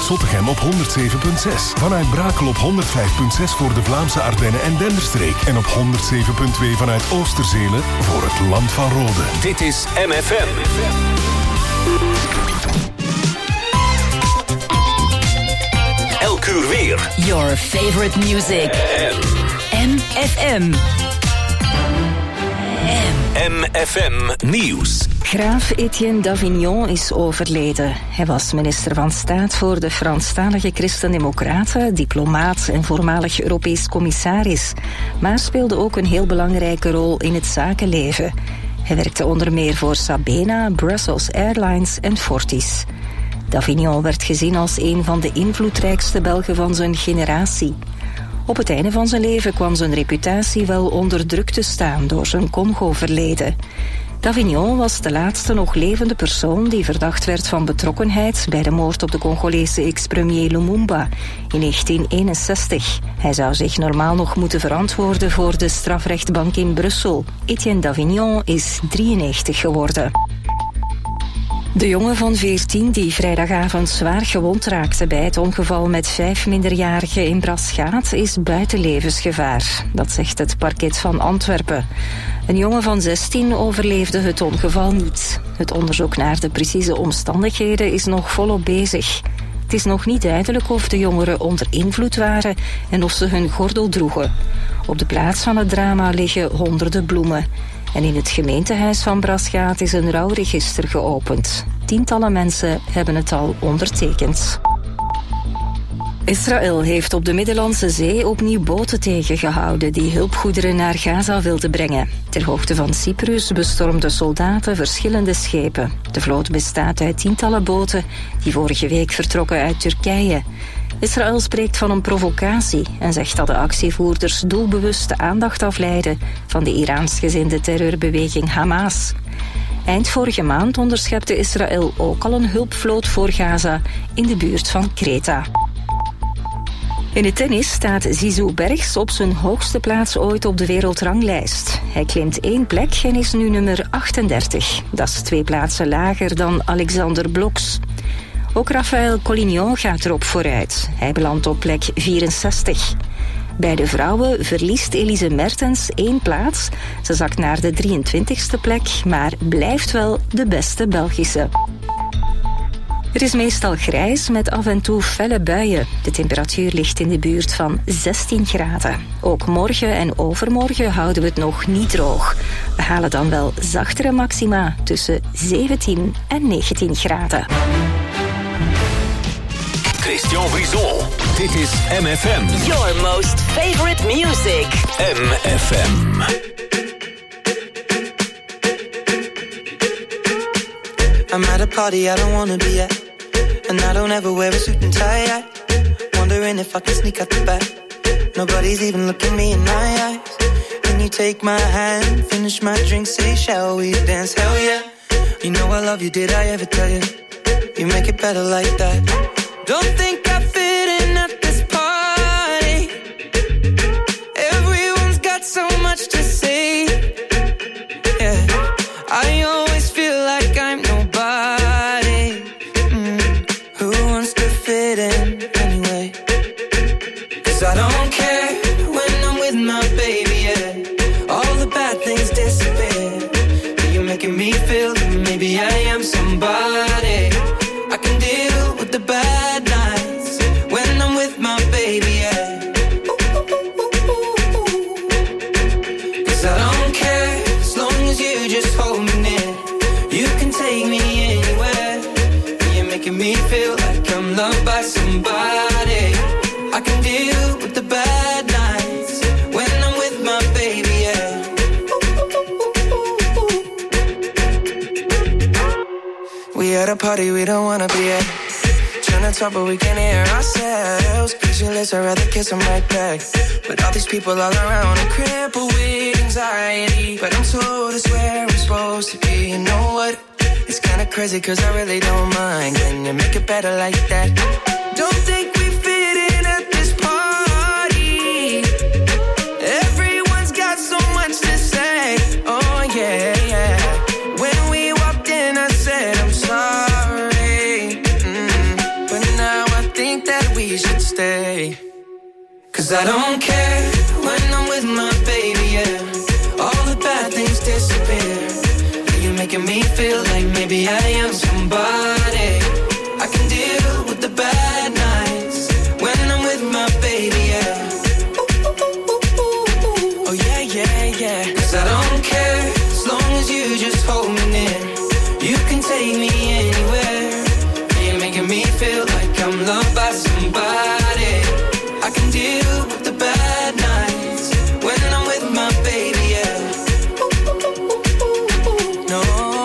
Zottegem op 107.6. Vanuit Brakel op 105.6 voor de Vlaamse Ardennen en Denderstreek. En op 107.2 vanuit Oosterzele voor het Land van Rode. Dit is MFM. Elk uur weer. Your favorite music. MFM. MFM Nieuws. Graaf Etienne d'Avignon is overleden. Hij was minister van Staat voor de Franstalige Christen-Democraten, diplomaat en voormalig Europees commissaris. Maar speelde ook een heel belangrijke rol in het zakenleven. Hij werkte onder meer voor Sabena, Brussels Airlines en Fortis. D'Avignon werd gezien als een van de invloedrijkste Belgen van zijn generatie. Op het einde van zijn leven kwam zijn reputatie wel onder druk te staan door zijn Congo-verleden. D'Avignon was de laatste nog levende persoon die verdacht werd van betrokkenheid bij de moord op de Congolese ex-premier Lumumba in 1961. Hij zou zich normaal nog moeten verantwoorden voor de strafrechtbank in Brussel. Etienne d'Avignon is 93 geworden. De jongen van 14 die vrijdagavond zwaar gewond raakte bij het ongeval met 5 minderjarigen in Braschaat is buiten levensgevaar. Dat zegt het parket van Antwerpen. Een jongen van 16 overleefde het ongeval niet. Het onderzoek naar de precieze omstandigheden is nog volop bezig. Het is nog niet duidelijk of de jongeren onder invloed waren en of ze hun gordel droegen. Op de plaats van het drama liggen honderden bloemen. En in het gemeentehuis van Braschaat is een rouwregister geopend. Tientallen mensen hebben het al ondertekend. Israël heeft op de Middellandse Zee opnieuw boten tegengehouden die hulpgoederen naar Gaza wilden brengen. Ter hoogte van Cyprus bestormden soldaten verschillende schepen. De vloot bestaat uit tientallen boten die vorige week vertrokken uit Turkije. Israël spreekt van een provocatie en zegt dat de actievoerders doelbewust de aandacht afleiden van de Iraans-gezinde terreurbeweging Hamas. Eind vorige maand onderschepte Israël ook al een hulpvloot voor Gaza in de buurt van Kreta. In het tennis staat Zizou Bergs op zijn hoogste plaats ooit op de wereldranglijst. Hij klimt 1 plek en is nu nummer 38. Dat is 2 plaatsen lager dan Alexander Bloks. Ook Rafael Collignon gaat erop vooruit. Hij belandt op plek 64. Bij de vrouwen verliest Elise Mertens 1 plaats. Ze zakt naar de 23e plek, maar blijft wel de beste Belgische. Het is meestal grijs met af en toe felle buien. De temperatuur ligt in de buurt van 16 graden. Ook morgen en overmorgen houden we het nog niet droog. We halen dan wel zachtere maxima tussen 17 en 19 graden. Christian Brison. Dit is MFM. Your most favorite music. MFM. I'm at a party I don't wanna be at, and I don't ever wear a suit and tie yet. Wondering if I can sneak out the back. Nobody's even looking me in my eyes. Can you take my hand, finish my drink, say shall we dance? Hell yeah. You know I love you, did I ever tell you? You make it better like that. Don't think I fit in at this party. Everyone's got so much to say. Yeah, I always feel like I'm nobody. Who wants to fit in anyway? 'Cause I don't care when I'm with my baby, yeah. All the bad things disappear. You're making me feel that maybe I am somebody. I can deal with the bad nights when I'm with my baby, yeah. 'Cause I don't care as long as you just hold me near. You can take me anywhere. You're making me feel like I'm loved by somebody. I can deal with the bad nights when I'm with my baby, yeah. We at a party we don't wanna be at. Trying to talk but we can't hear ourselves. Pictureless, I'd rather kiss them right back. But all these people all around, I'm crippled with anxiety. But I'm told it's where I'm supposed to be. You know what? It's kinda crazy 'cause I really don't mind. Can you make it better like that? Don't think we fit in at this party. Everyone's got so much to say. Oh yeah, yeah. When we walked in I said I'm sorry. But now I think stay. 'Cause I don't care when I'm with my baby, yeah. All the bad things disappear. You're making me feel like maybe I am somebody. I can deal with the bad nights when I'm with my baby, yeah. Oh yeah, yeah, yeah. 'Cause I don't care as long as you just hold me near. You can take me anywhere. You're making me feel like I'm loved by somebody. I can deal with the bad nights when I'm with my baby, yeah. No,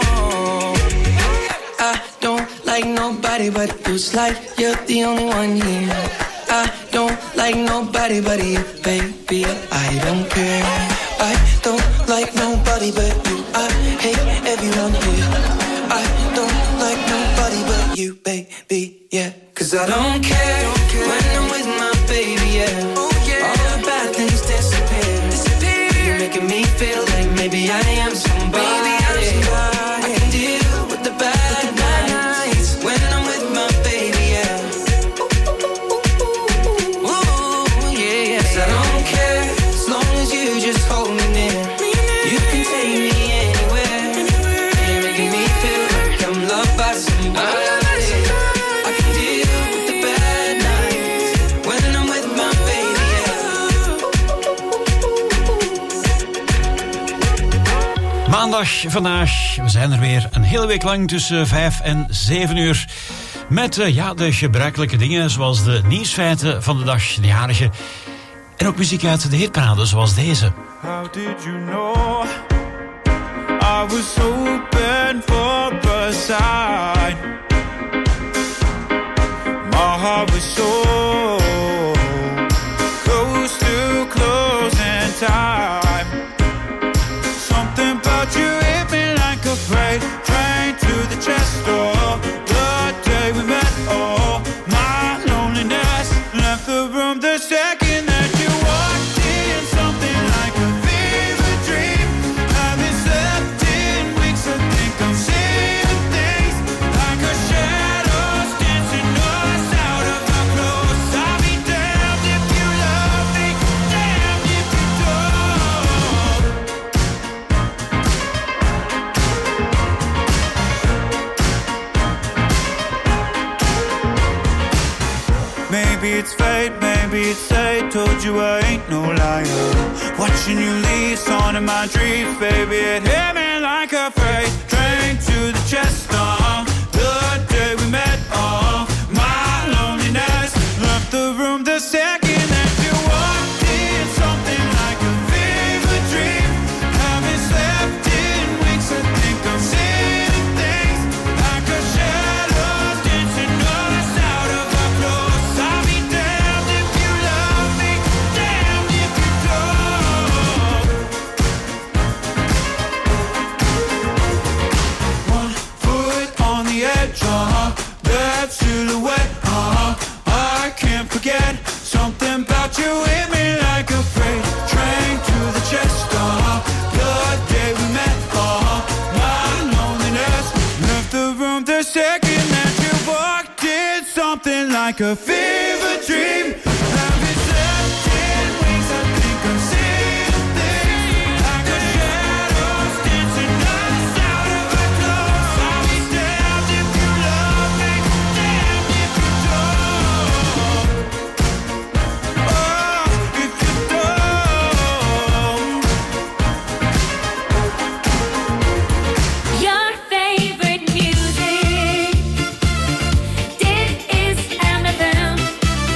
I don't like nobody but you. It's like you're the only one here. I don't like nobody but you, baby. I don't care. I don't like nobody but you. I hate everyone here. I don't like nobody but you, baby, yeah. 'Cause I don't care when I'm with my baby, yeah. Oh, yeah. All the bad things disappear. You're making me feel like maybe I am somebody. I can deal with the bad nights when I'm with my baby, yeah. Ooh, yeah, yeah. 'Cause I don't care as long as you just hold me near. You can take me anywhere. You're making me feel like I'm loved by somebody. I can deal with the bad nights when I'm with my baby, yeah. Maandag vandaag, we zijn er weer een hele week lang tussen 5 en 7 uur. Met de gebruikelijke dingen zoals de nieuwsfeiten van de dag, de jarige. En ook muziek uit de hitparade zoals deze. How did you know I was hoping for a sign? My heart was so close to closing time. Something about you hit me like a freight train to the chest door. The day we met, oh, my loneliness left the room the second that you walked in. Something like a fever dream. Haven't slept in weeks. I think I'm seeing things like a shadows dancing us out of our clothes. I'll be damned if you love me, damned if you don't. Maybe it's fate, maybe it's fate. Told you I ain't no liar. Watching you leave, on in my dreams, baby. It hit me like a freight train to the chest. The day we met, my loneliness left the room the second that you walked in. Something like a fever dream. Haven't slept in weeks. I think I'm seeing things like a shadow dancing us out of our clothes. I'll be damned if you love me, damned if you don't. One foot on the edge, that silhouette, I can't forget. Something about you hit me like a freight train to the chest. The day we met, my loneliness left the room the second that you walked in. Something like a fever dream. Haven't slept in weeks. I think I'm seeing things like a shadows dancing us out of our clothes. I'll be damned if you love me, damned if you don't. Oh, if you don't. Your favorite music. Dit is MFM.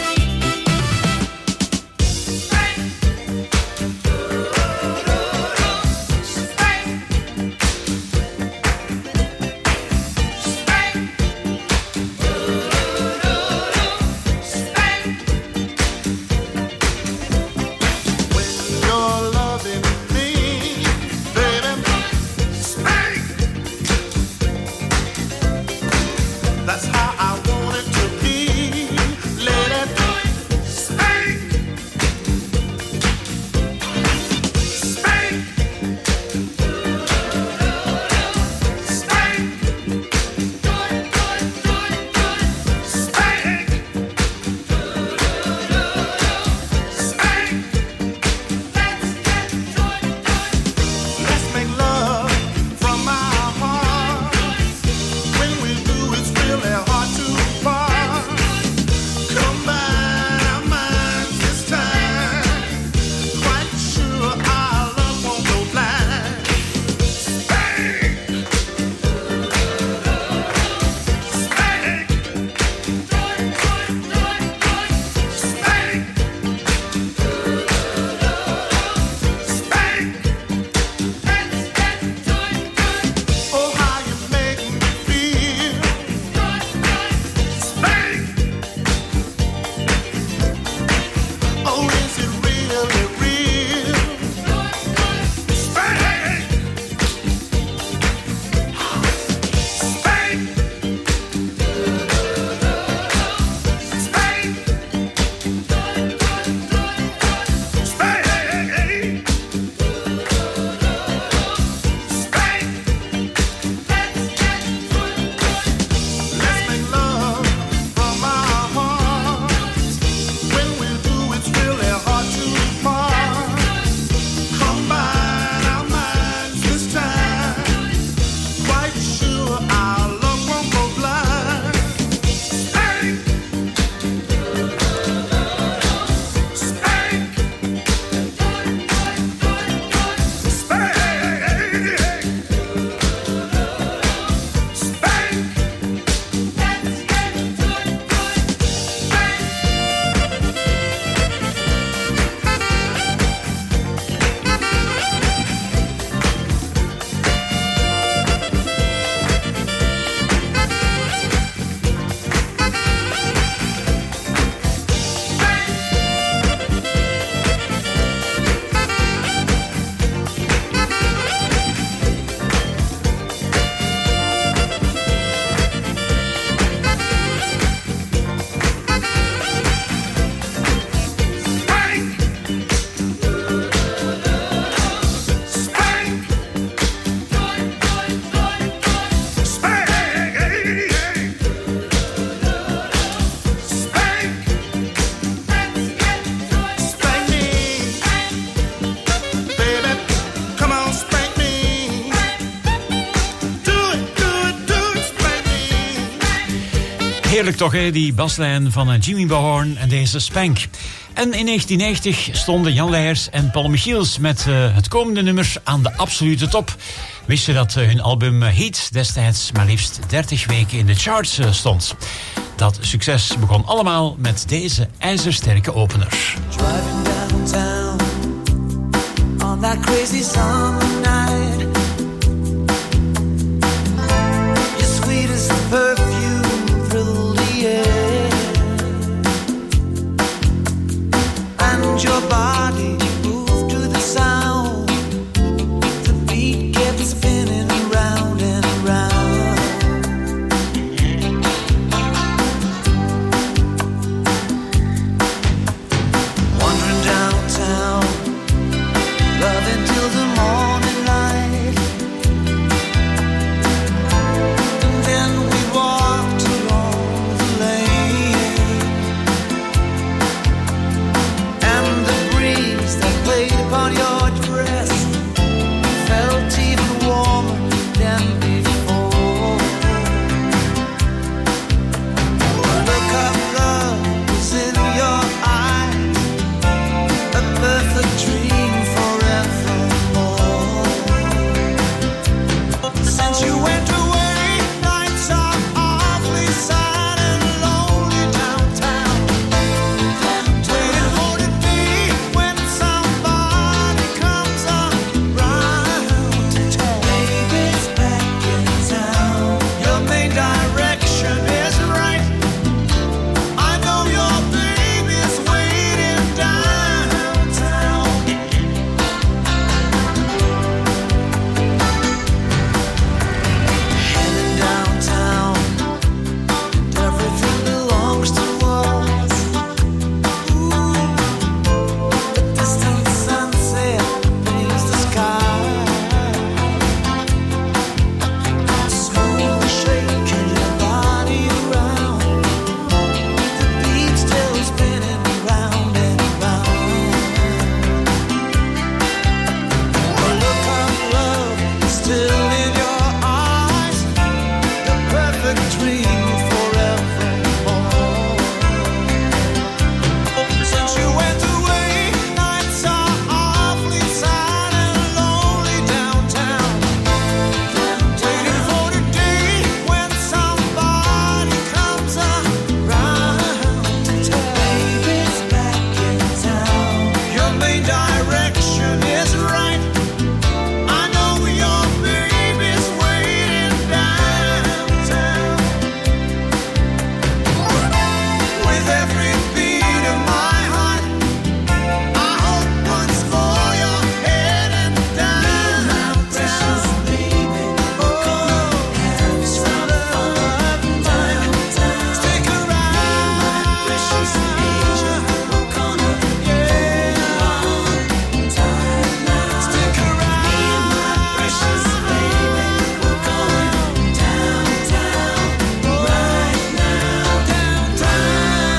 Heerlijk toch, hè? Die baslijn van Jimmy Bahorn en deze Spank. En in 1990 stonden Jan Leijers en Paul Michiels met het komende nummer aan de absolute top. Wist je dat hun album Heat destijds maar liefst 30 weken in de charts stond? Dat succes begon allemaal met deze ijzersterke opener. Driving downtown on that crazy summer night. Your sweetest perfume filled the air, and your body moved to the sound. The beat kept spinning round and round. Wandering downtown, loving till the morning light. And then we walked along the lane, and the breeze that played upon your dress felt even warmer than before. The look of love was in your eyes, a perfect dream forevermore. Since you went away, nights are awfully sad and lonely downtown. Waiting for the day when somebody comes around to tell baby's back in town. Your main direction is right. I know your baby's waiting downtown. Heading downtown, and everything belongs to us. Ooh, the distant sunset paints the sky. Smooth shaking your body around. The beat still spinning round and round. The look of love is still in your eyes. The perfect dream forevermore. Since you went away, nights are awfully sad and lonely downtown. Waiting for the day when somebody comes around to tell baby's back in town. Your main direction is right. I know your baby's waiting downtown. With every beat of my heart, I hope once more you're heading downtown. Baby, we're gonna have some fun downtown. Stick around, my precious angel. We're gonna get on time now. Stick around, me and my precious baby. We're going downtown right now. Downtown.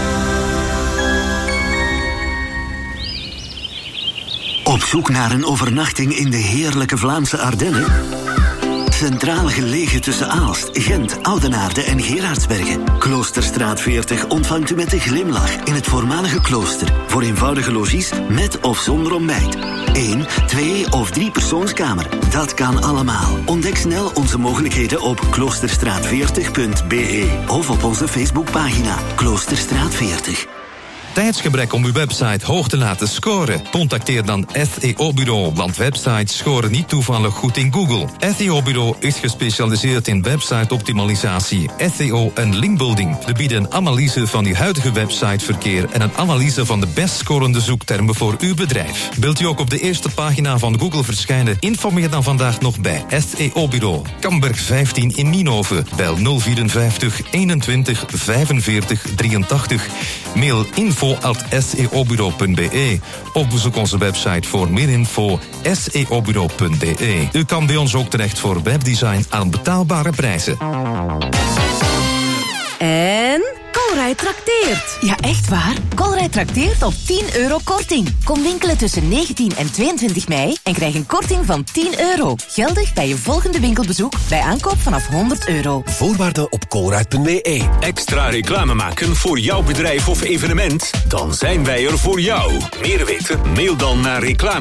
Op zoek naar een overnachting in de heerlijke Vlaamse Ardennen? Centraal gelegen tussen Aalst, Gent, Oudenaarde en Gerardsbergen. Kloosterstraat 40 ontvangt u met een glimlach in het voormalige klooster. Voor eenvoudige logies met of zonder ontbijt. 1, 2 of 3 persoonskamer. Dat kan allemaal. Ontdek snel onze mogelijkheden op kloosterstraat40.be of op onze Facebookpagina Kloosterstraat 40. Tijdsgebrek om uw website hoog te laten scoren? Contacteer dan SEO-bureau, want websites scoren niet toevallig goed in Google. SEO-bureau is gespecialiseerd in website-optimalisatie, SEO en linkbuilding. We bieden een analyse van uw huidige websiteverkeer en een analyse van de best scorende zoektermen voor uw bedrijf. Wilt u ook op de eerste pagina van Google verschijnen? Informeer dan vandaag nog bij SEO-bureau. Kamberg 15 in Nienhoven. Bel 054 21 45 83. Mail info@seobureau.be of bezoek onze website voor meer info seobureau.be. U kan bij ons ook terecht voor webdesign aan betaalbare prijzen. En Colruyt trakteert. Ja, echt waar. Colruyt trakteert op €10 korting. Kom winkelen tussen 19 en 22 mei en krijg een korting van €10. Geldig bij je volgende winkelbezoek bij aankoop vanaf €100. Voorwaarden op colruyt.be. Extra reclame maken voor jouw bedrijf of evenement? Dan zijn wij er voor jou. Meer weten? Mail dan naar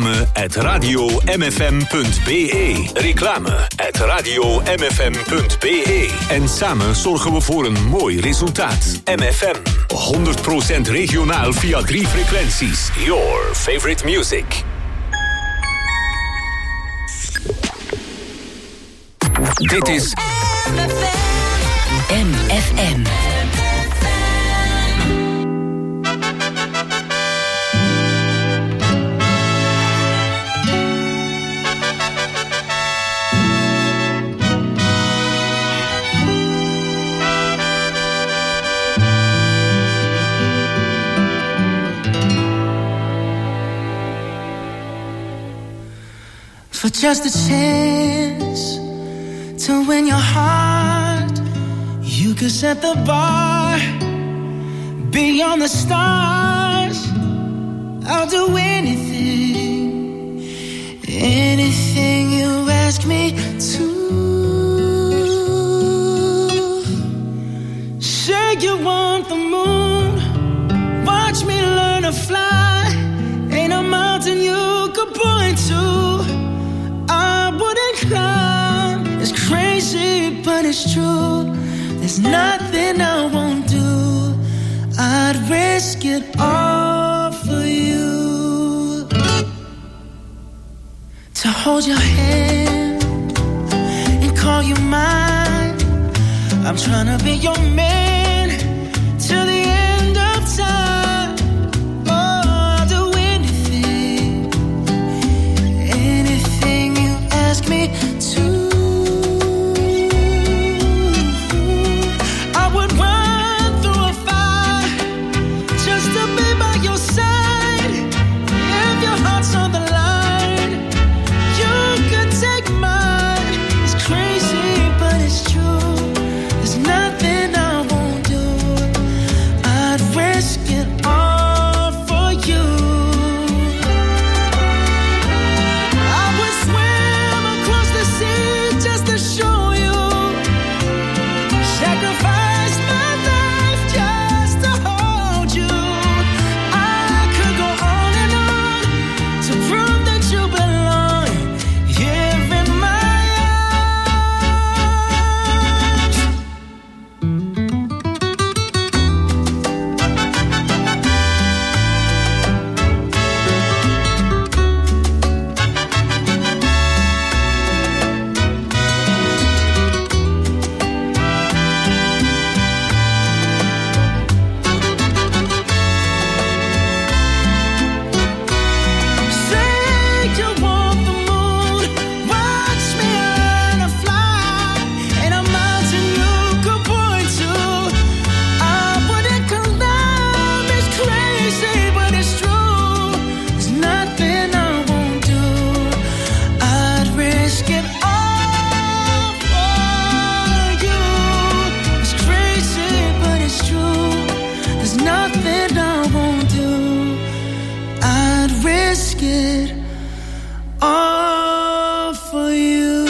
reclame@radiomfm.be. Reclame@radiomfm.be. En samen zorgen we voor een mooi resultaat. MFM. 100% regionaal via 3 frequenties. Your favorite music. Dit is MFM. For just a chance to win your heart, you could set the bar beyond the stars. I'll do anything, anything you ask me to. Say you want the moon, watch me learn to fly. Ain't a mountain you could point to I wouldn't climb. It's crazy, but it's true. There's nothing I won't do. I'd risk it all for you. To hold your hand and call you mine. I'm trying to be your man till the end of time. Oh, I'll do anything, anything you ask me to. I would run through a fire just to be by your side. If your heart's on the line, you could take mine. It's crazy, but it's true. There's nothing I won't do. I'd risk it all for you. I would swim across the sea just to show you. Sacrifice my life just to hold you. I could go on and on to prove that you belong here in my arms. Say you want the moon, watch me learn to fly. Ain't a mountain you could point to I wouldn't climb. It's crazy, but it's true. There's nothing I won't do. I'd risk it all for you. It's crazy, but it's true. There's nothing I won't do. I'd risk it all for you.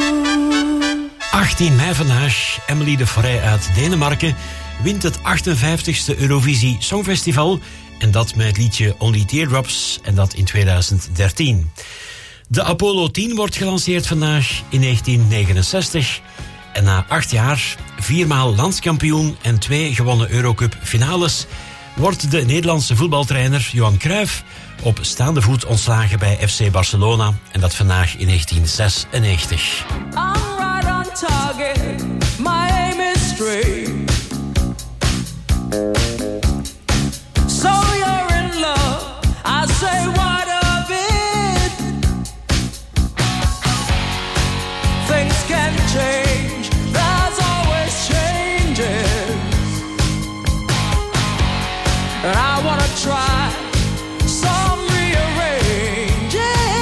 18 mei vandaag, Emily de Forêt uit Denemarken wint het 58e Eurovisie Songfestival. En dat met het liedje Only Teardrops, en dat in 2013. De Apollo 10 wordt gelanceerd vandaag in 1969. En na 8 jaar, 4-maal landskampioen en 2 gewonnen Eurocup finales, wordt de Nederlandse voetbaltrainer Johan Cruijff op staande voet ontslagen bij FC Barcelona. En dat vandaag in 1996. I'm right on target, my aim is straight. So you're in love, I say what of it? Things can change, there's always changes. And I wanna try some rearranging.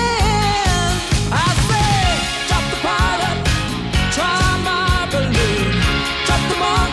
I say, drop the pilot, try my balloon, drop the moon.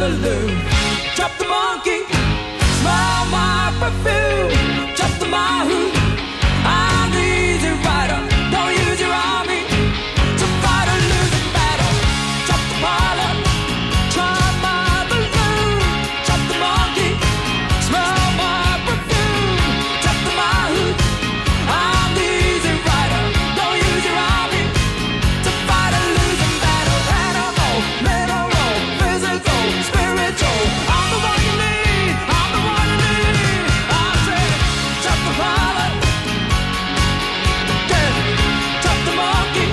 balloon. Drop the monkey, smell my perfume. Drop the mahou, I'm the easy rider. Don't use your army to fight a losing battle. Drop the pilot, try my balloon. Drop the monkey, smell my perfume. Drop the mahou, I'm the easy rider. Don't use your army to fight a losing battle. Animal, mineral, physical, spiritual. I'm the one you need. I'm the one you need. I say, drop the pilot, yeah. Drop the monkey,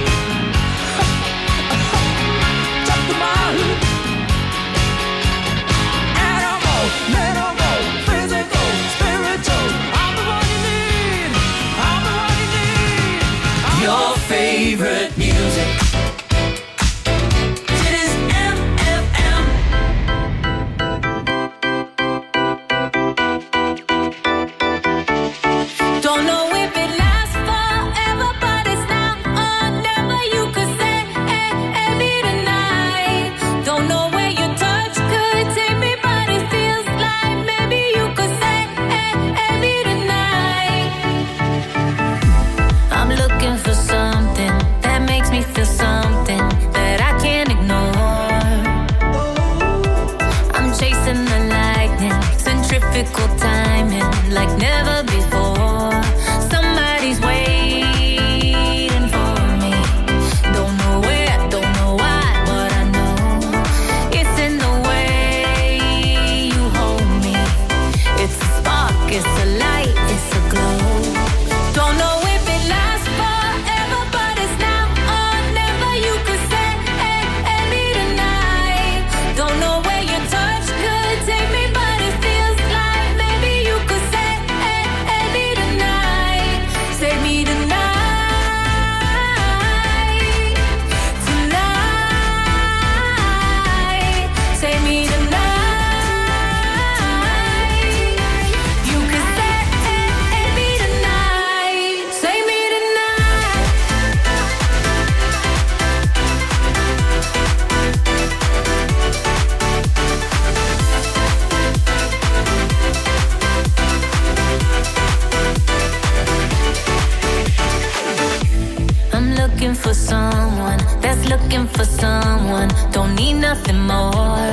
drop the mahou. Animal, mineral, physical, spiritual. I'm the one you need. I'm the one you need. Your favorite music. It is MFM. Don't know if it lasts forever, but it's now or never. You could say, hey, me tonight. Don't know where your touch could take me, but it feels like maybe you could say, hey, me tonight. I'm looking for something that makes me feel something that I can't ignore. I'm chasing the lightning, centrifugal timing like never before. Somebody's waiting for me. Don't know where, don't know why, but I know it's in the way you hold me. It's a spark, it's a light, it's a glow. Don't know if it lasts forever, but it's now or never. You could say, hey, me tonight. Don't know where your touch could take me, but it feels like maybe you could say, hey, me tonight. Say me tonight. Tonight. Say me tonight. You could say, hey, me tonight. Say me tonight. I'm looking for someone that's looking for someone. Don't need nothing more.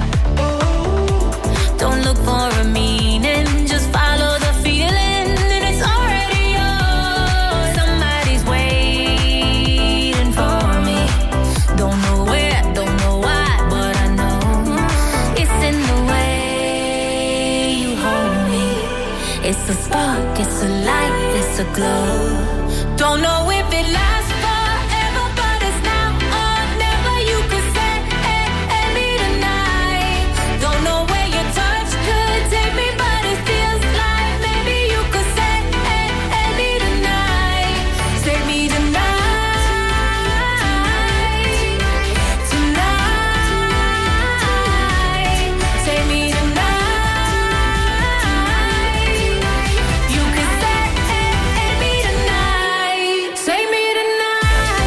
Don't look for a meaning, just follow the feeling, and it's already yours. Somebody's waiting for me. Don't know where, don't know why, but I know it's in the way you hold me. It's a spark, it's a light, it's a glow. Don't know if it lasts forever, but it's now or never. You could say, hey, me tonight. Don't know where your touch could take me, but it feels like maybe you could say, hey, me tonight. Say me tonight. Tonight. Say me tonight. You could say, hey, me tonight. Say me tonight.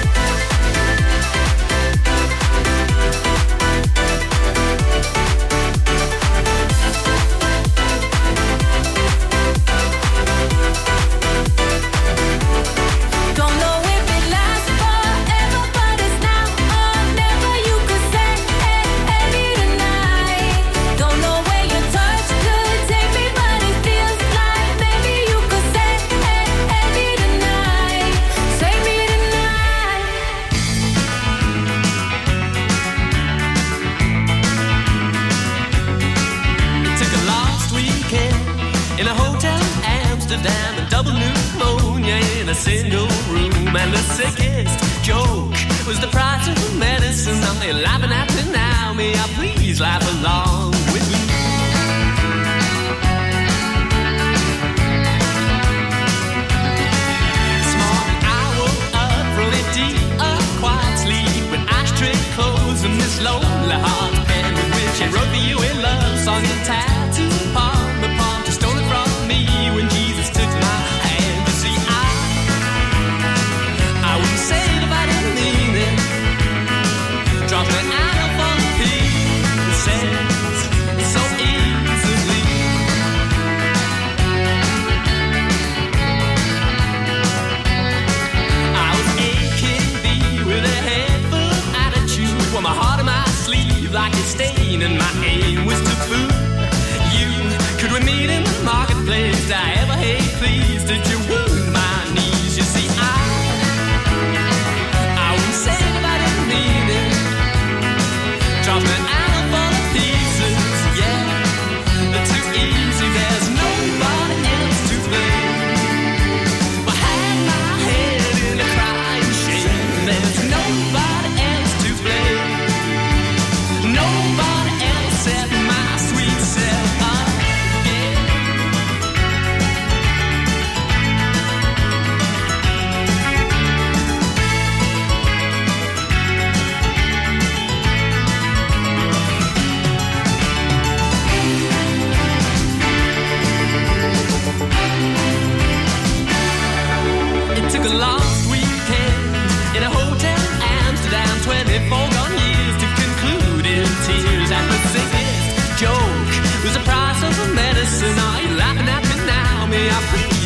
Don't know if it lasts forever, but it's now or never. You could say, hey, me tonight. Don't know where your touch could take me, but it feels like maybe you could say, hey, me tonight. Say me tonight. Took a last weekend in a hotel in Amsterdam, a double pneumonia in a single room, and the sickest joke was the price of the medicine. Now they're laughing at me now. May I please laugh along with me? This morning I woke up from a deep, quiet sleep with ashtray clothes and this lonely heart pen with which I wrote the you in love song and tattoo upon my palm to stole it from me when Jesus took my hand. You see, I wouldn't say it if I didn't mean it. Drop me out of on the peak and say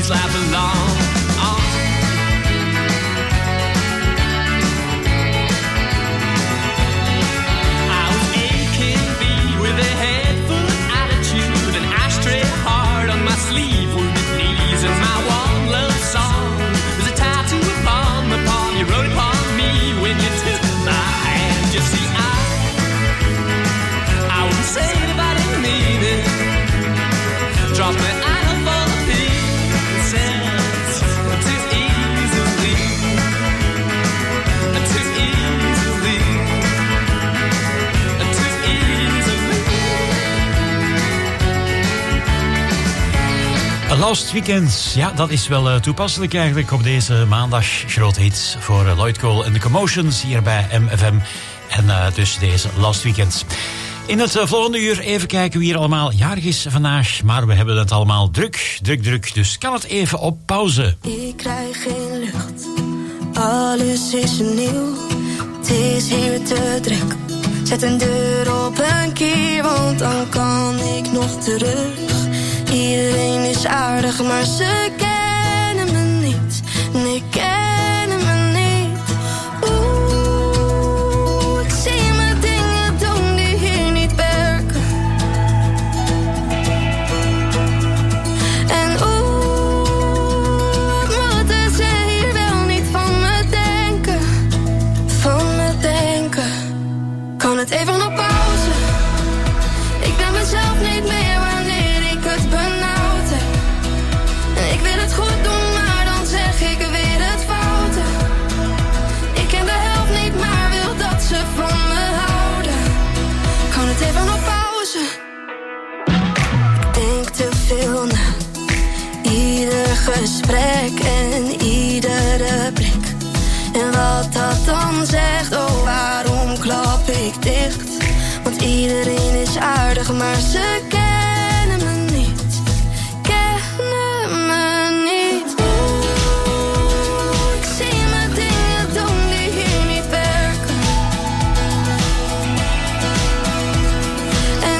please laugh along. I was AKB with a head full of attitude, an ashtray heart on my sleeve, wounded knees, and my one love song was a tattoo upon my palm. You wrote upon me when you took my hand. You see, I wouldn't say it if I didn't mean it. Drop my idol for the pieces too easily, too easily, too easily. Lost Weekend, ja, dat is wel toepasselijk eigenlijk op deze maandag. Grote hits voor Lloyd Cole en de Commotions hier bij MFM. En dus deze Lost Weekend. In het volgende uur even kijken wie er allemaal jarig is vandaag. Maar we hebben het allemaal druk. Dus kan het even op pauze. Ik krijg geen lucht, alles is nieuw. Het is hier te druk. Zet een deur op een kier, want dan kan ik nog terug. Iedereen is aardig, maar ze kennen me niet. Nee, kennen me niet. Oeh, ik zie me dingen doen die hier niet werken. En oeh, moeten ze hier wel niet van me denken. Van me denken. Kan het even op pauze? Ik ben mezelf niet meer wanneer ik het benauwd heb. En ik wil het goed doen, maar dan zeg ik weer het foute. Ik ken de helft niet, maar wil dat ze van me houden. Kan het even op pauze? Ik denk te veel na. Ieder gesprek en iedere blik. En wat dat dan zegt, oh waarom klap ik dicht? Want iedereen is aardig, maar ze kennen me niet. Kennen me niet. Oeh, ik zie me dingen doen die hier niet werken. En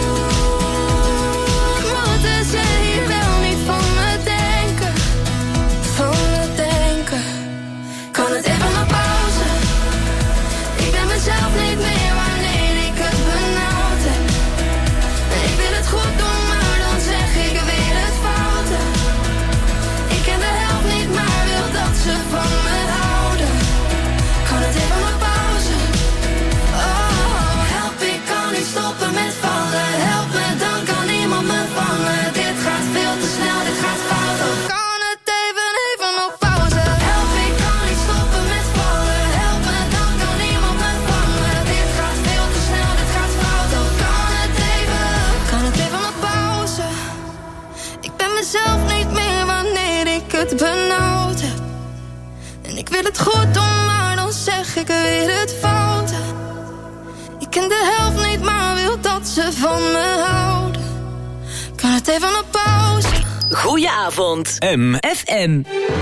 oeh, moeten ze hier wel niet van me denken. Van me denken. Kan het even op pauze? Ik ben mezelf niet meer wanneer ik het benauwd heb. En ik wil het goed doen, maar dan zeg ik weer het foute. Ik ken de helft niet, maar wil dat ze van me houden. Kan het even op pauze? Oh, help, ik kan niet stoppen met vallen. Help me, dan kan niemand me vangen. Dit gaat veel te snel, dit gaat fout. Oh, kan het even op pauze? Help, ik kan niet stoppen met vallen. Help me, dan kan niemand me vangen. Dit gaat veel te snel, dit gaat fout. Oh, kan het even op pauze? Ik ben mezelf niet meer wanneer ik het benauwd heb. En ik wil het goed doen, maar dan zeg ik weer het foute. Ik ken de helft niet, maar wil dat ze van me houden. Kan het even op pauze? Goedenavond. MFM.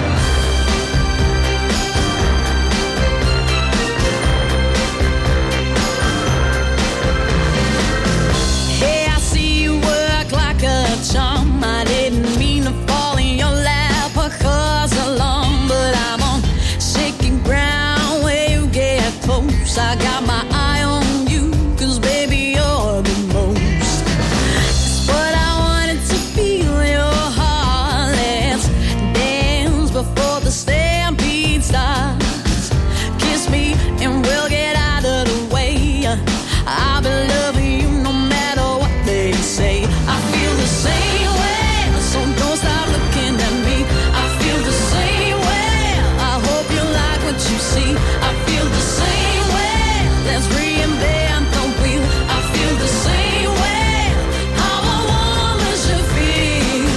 Hey, I see you work like a charm. I didn't mean to fall in your lap or cause alarm, but I'm on shaky ground where you get close. I got my eye on you, cause baby you're the most. But I wanted to feel your heart. Let's dance before the stampede starts. Kiss me and we'll get out of the way. I'll be loving you no matter what they say. I feel the same way, so don't stop looking at me. I feel the same way, I hope you like what you see. I feel the same way, let's reinvent the wheel. I feel the same way, how a woman should feel.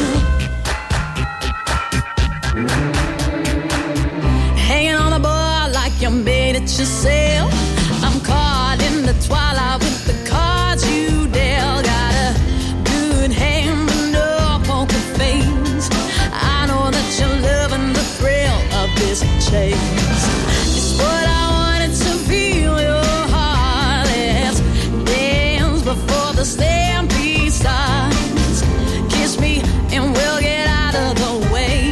Hanging on the bar like you made it yourself. I'm caught in the twilight with the cards you dealt. Got a good hand but no poker face. I know that you're loving the thrill of this chase. It's what I wanted to feel your heart. Let's dance before the stampede starts. Kiss me and we'll get out of the way.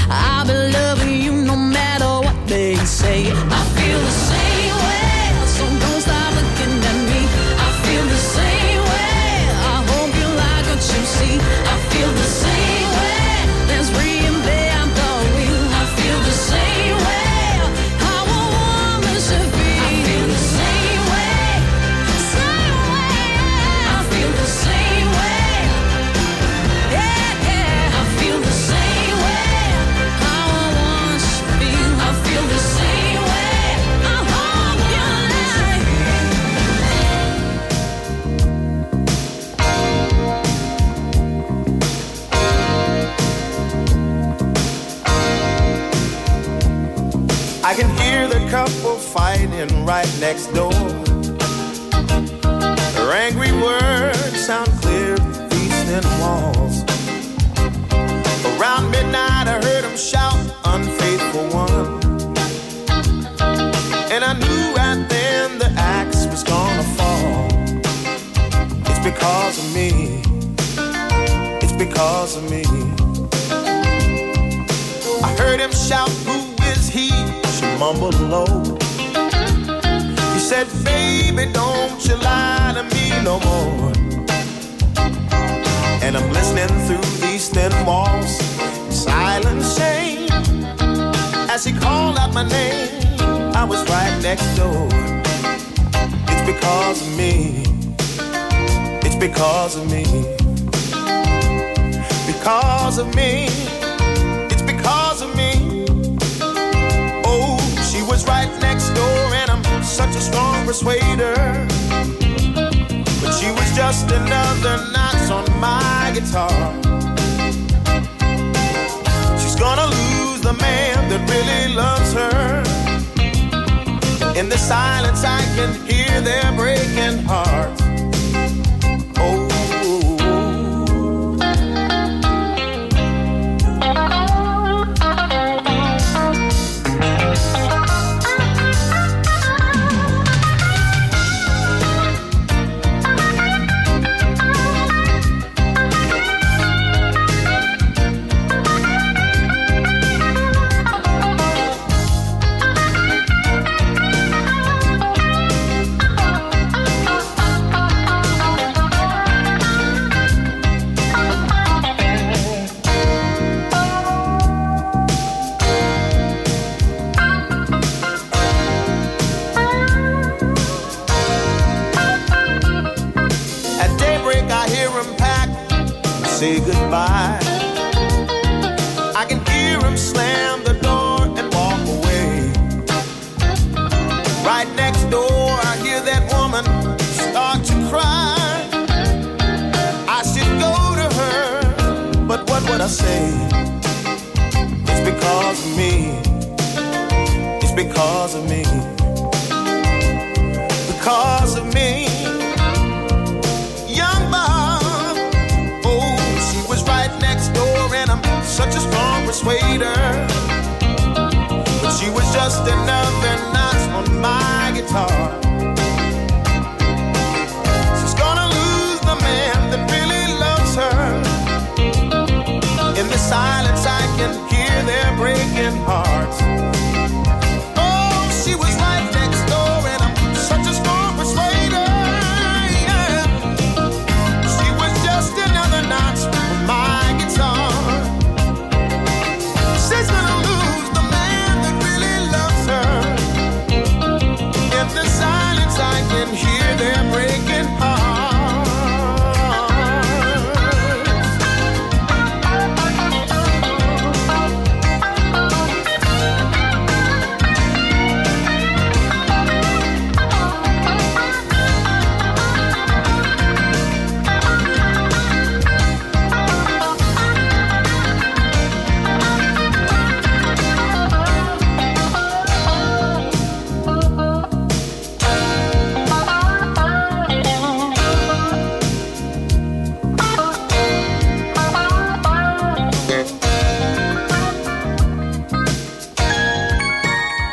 I'll be loving you no matter what they say. I feel the same way, so don't stop looking at me. I feel the same way, I hope you like what you see. I feel the same way, let's reinvent the wheel. I feel the same way, how a woman should be. I feel the same way, same way. I feel the same way, yeah, yeah. I feel the same way, how a woman should feel. I feel the same way, I hope you like. I can hear the couple fighting right next door. Their angry words sound clear through these thin walls. Around midnight I heard them shout, unfaithful one. And I knew right then the axe was gonna fall. It's because of me. It's because of me. I heard him shout, who is he? She mumbled low. He said, baby, don't you lie to me no more. And I'm listening through these thin walls, silent shame. As he called out my name, I was right next door. It's because of me. It's because of me. Because of me. It's because of me. Oh, she was right next door, and I'm such a strong persuader. But she was just another notch on my guitar. She's gonna lose the man that really loves her. In the silence I can hear their breaking hearts. Oh, say goodbye. I can hear him slam the door and walk away. Right next door I hear that woman start to cry. I should go to her, but what would I say? It's because of me. It's because of me. Because of me. Young Bob, oh, she was right next door, and I'm such a strong persuader. But she was just another notch on my guitar. She's gonna lose the man that really loves her. In the silence I can hear their breaking hearts. Oh, she was right next door, and I'm such a strong persuader. Yeah. She was just another notch on my guitar. She's gonna lose the man that really loves her. In the silence I can hear their breaking hearts.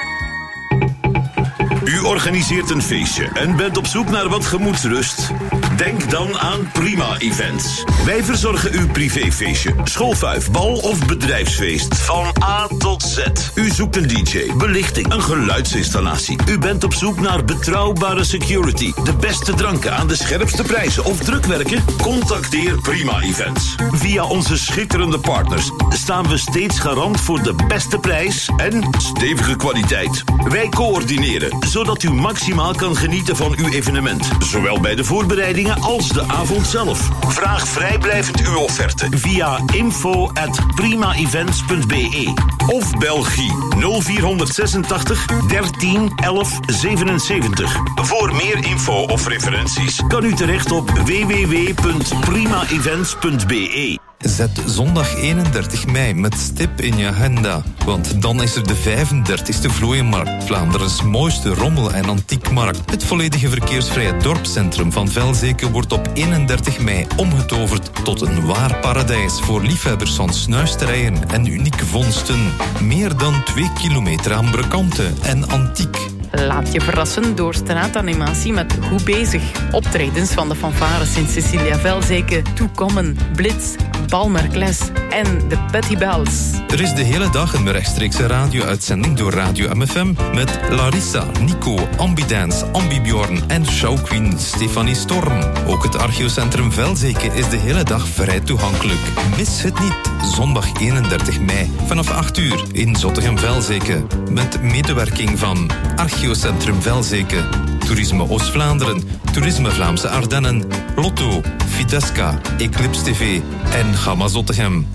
Organiseert een feestje en bent op zoek naar wat gemoedsrust? Denk dan aan Prima Events. Wij verzorgen uw privéfeestje, schoolfuif, bal of bedrijfsfeest. Van A tot Z. U zoekt een DJ, belichting, een geluidsinstallatie. U bent op zoek naar betrouwbare security, de beste dranken aan de scherpste prijzen of drukwerken? Contacteer Prima Events. Via onze schitterende partners staan we steeds garant voor de beste prijs en stevige kwaliteit. Wij coördineren, zodat u maximaal kan genieten van uw evenement. Zowel bij de voorbereidingen als de avond zelf. Vraag vrijblijvend uw offerte via info@primaevents.be of Belgie 0486 13 11 77. Voor meer info of referenties kan u terecht op www.primaevents.be. Zet zondag 31 mei met stip in je agenda. Want dan is er de 35e Vlooienmarkt, Vlaanderen's mooiste rommel- en antiekmarkt. Het volledige verkeersvrije dorpscentrum van Velzeke wordt op 31 mei omgetoverd tot een waar paradijs voor liefhebbers van snuisterijen en unieke vondsten. Meer dan 2 kilometer aan brekanten en antiek. Laat je verrassen door straatanimatie met Goed Bezig. Optredens van de fanfares in Cecilia Velzeke, Toekommen, Blitz, Balmerkles en de Petty Bells. Er is de hele dag een rechtstreekse radio-uitzending door Radio MFM met Larissa, Nico, Ambidance, Ambibjorn en showqueen Stefanie Storm. Ook het archeocentrum Velzeke is de hele dag vrij toegankelijk. Mis het niet, zondag 31 mei vanaf 8 uur in Zottegem-Velzeke. Met medewerking van Archeocentrum Velzeke, Toerisme Oost-Vlaanderen, Toerisme Vlaamse Ardennen, Lotto, Fidesca, Eclipse TV en Gamma Zottegem.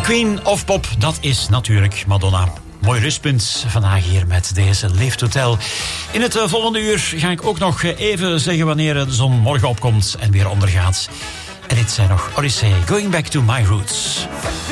Queen of Pop, dat is natuurlijk Madonna. Mooi rustpunt vandaag hier met deze Lift Hotel. In het volgende uur ga ik ook nog even zeggen wanneer de zon morgen opkomt en weer ondergaat. En dit zijn nog Odyssey, Going Back to My Roots.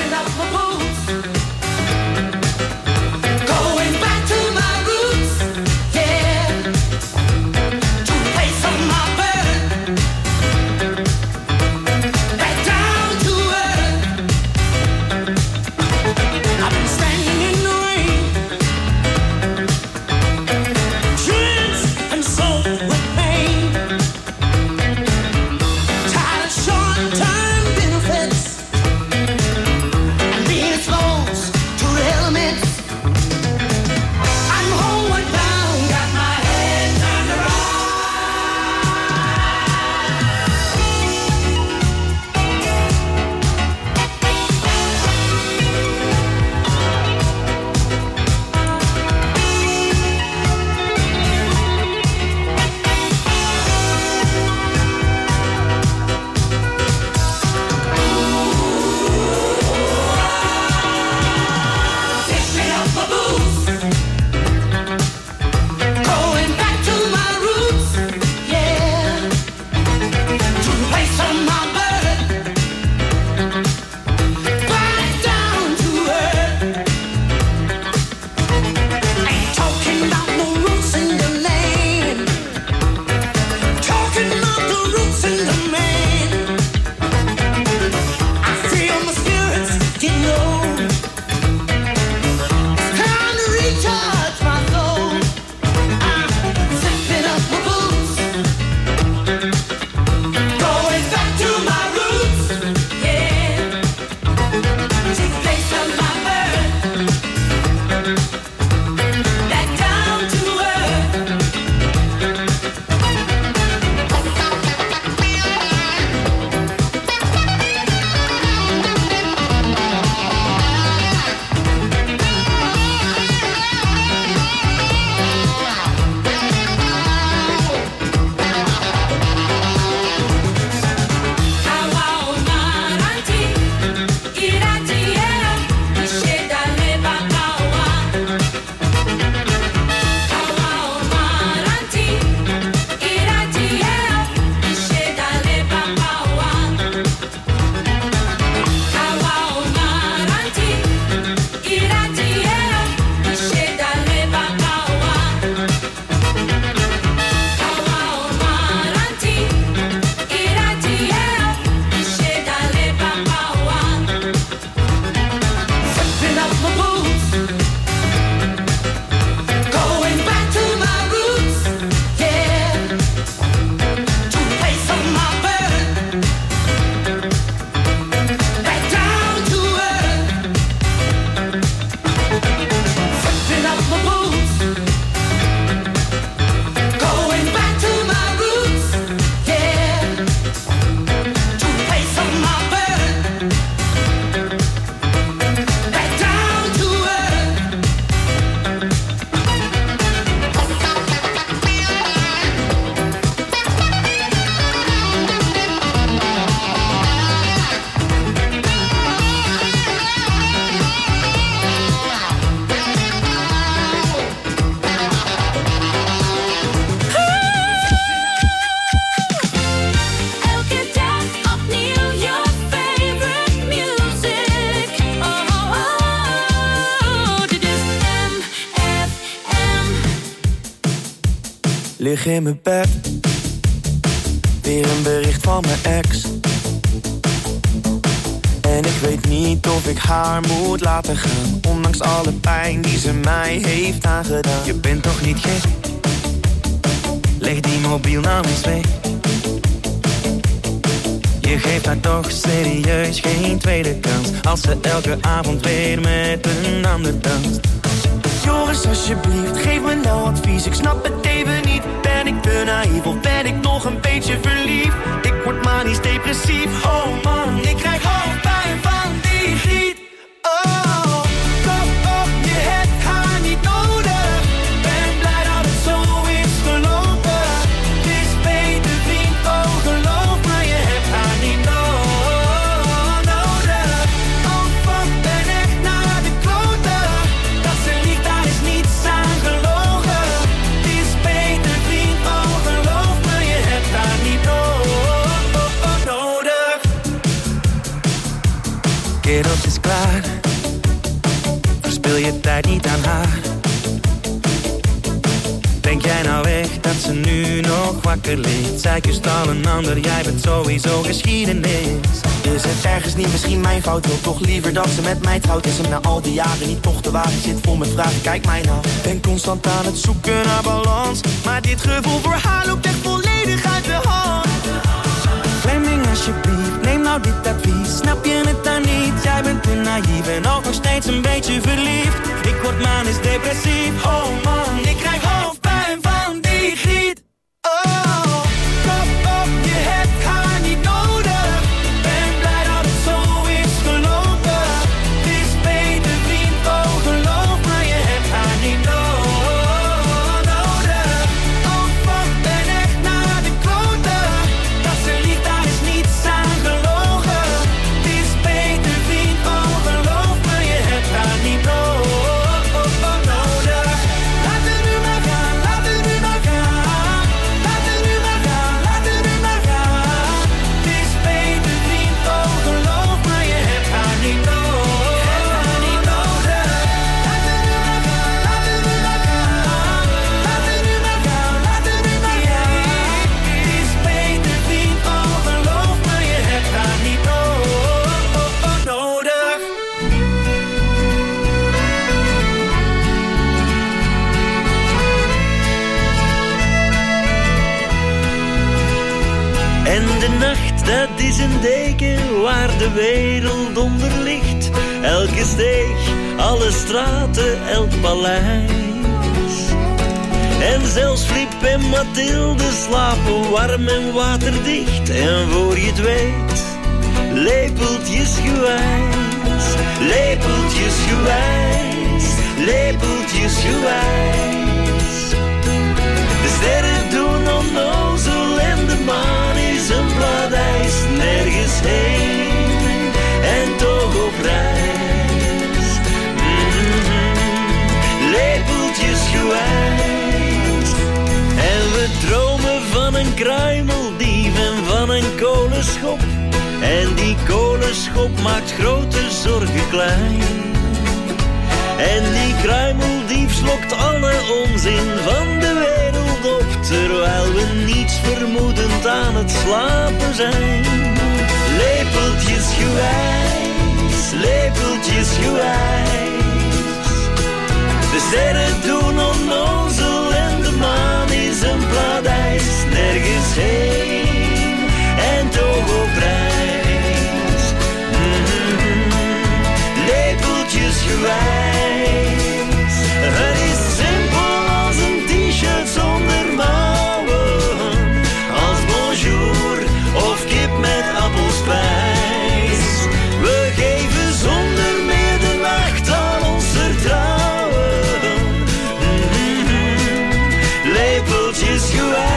Lig in mijn bed, weer een bericht van mijn ex. En ik weet niet of ik haar moet laten gaan, ondanks alle pijn die ze mij heeft aangedaan. Je bent toch niet gek? Leg die mobiel nou eens weg. Je geeft haar toch serieus geen tweede kans, als ze elke avond weer met een ander danst. Joris, alsjeblieft, geef me nou advies. Ik snap het even niet. Ben ik te naïef of ben ik nog een beetje verliefd? Ik word manisch depressief. Oh man, ik krijg hoofdpijn van die griet. Oh, kom op, je hebt haar niet nodig. Ben blij dat het zo is gelopen. Het is beter vriend, oh geloof me, je hebt haar niet nodig. Oh fuck waar. Verspil je tijd niet aan haar. Denk jij nou echt dat ze nu nog wakker ligt? Zij kust al een ander, jij bent sowieso geschiedenis. Is het ergens niet misschien mijn fout? Wil toch liever dat ze met mij trouwt? Is hem na al die jaren niet toch te wagen? Zit vol met vragen, kijk mij nou. Ben constant aan het zoeken naar balans, maar dit gevoel voor haar loopt echt volledig uit de hand. Fleming alsjeblieft, neem nou dit advies. Snap je het dan niet? Jij bent te naïef en ook nog steeds een beetje verliefd. Ik word manisch depressief, oh man, ik krijg hoofdpijn van die griet. Oh, kop op, je hebt haar niet nodig. Ben blij dat het zo is gelopen. Het is beter vriend, oh geloof maar je hebt haar niet nodig. Oh fuck, ben echt naar de kloten. Dat ze liegt, daar is niets aan gelogen. Het is beter vriend, oh geloof maar je hebt haar niet nodig. Laat het nu maar gaan, laat het nu maar gaan. Laat het nu maar gaan, laat het nu maar gaan. Het is beter vriend, oh geloof maar je hebt haar niet nodig. Laat het nu maar gaan, laat het nu maar gaan. Laat het nu maar gaan, laat het nu maar gaan. Het is beter vriend, oh geloof maar je hebt haar niet nodig. En de nacht, dat is een deken waar de wereld onder ligt. Elke steeg, alle straten, elk paleis. En zelfs Flip en Mathilde slapen warm en waterdicht. En voor je het weet, lepeltjesgewijs, lepeltjesgewijs, lepeltjesgewijs. De sterren doen onnozel en de maan is een blad ijs. Nergens heen en toch op reis. Lepeltjesgewijs. En we dromen van een kruimeldief en van een kolenschop. En die kolenschop maakt grote zorgen klein. En die kruimeldief slokt alle onzin van de wereld op, terwijl we niets vermoedend aan het slapen zijn. Lepeltjesgewijs, lepeltjesgewijs. De sterren doen onnozel en de maan is een blad ijs. Nergens heen en toch op reis. Lepeltjesgewijs. Het is simpel als een t-shirt zonder mouwen, als bonjour of kip met appelspijs. We geven zonder meer de nacht aan ons vertrouwen. Lepeltjesgewijs.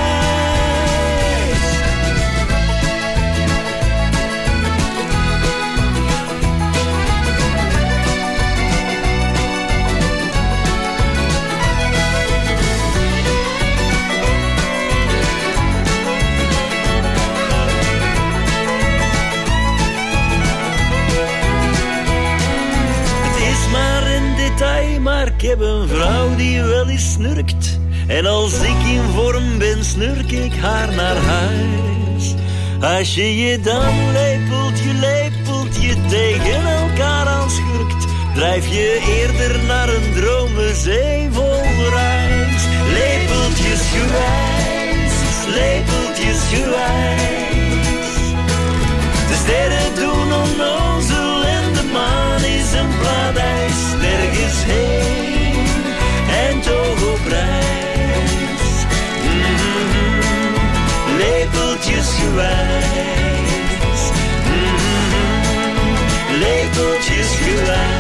Maar ik heb een vrouw die wel eens snurkt. En als ik in vorm ben, snurk ik haar naar huis. Als je je dan lepeltje tegen elkaar aanschurkt, drijf je eerder naar een dromenzee vol ruis. Lepeltjesgewijs, lepeltjesgewijs. De sterren doen onnozel en de maan is een blad ijs. Nergens heen en toch op reis. Lepeltjesgewijs. Lepeltjesgewijs.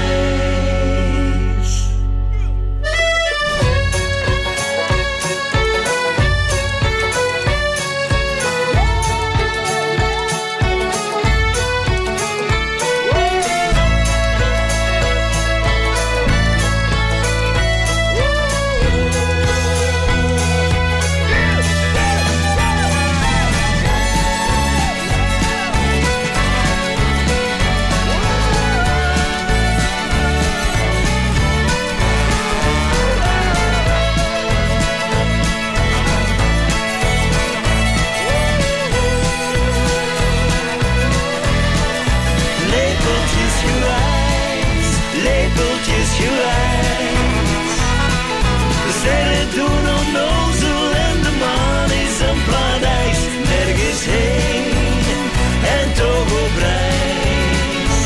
lepeltjes gewijs. De sterren doen onnozel en de maan is een paradijs. Nergens heen en toch op reis.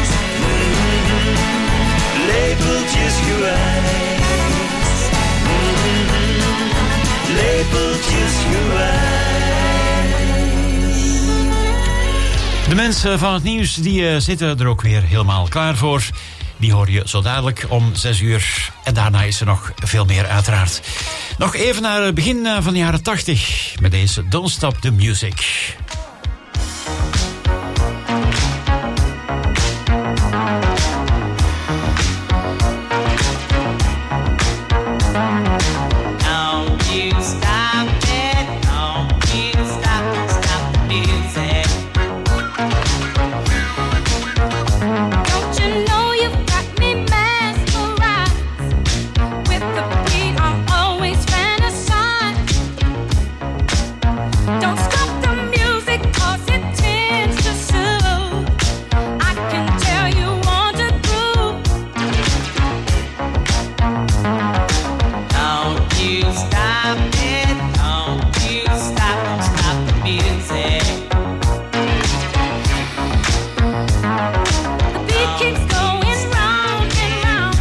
Lepeltjes gewijs. Lepeltjes gewijs. De mensen van het nieuws die zitten er ook weer helemaal klaar voor. Die hoor je zo dadelijk om 6 uur. En daarna is er nog veel meer uiteraard. Nog even naar het begin van de jaren 80 met deze Don't Stop the Music.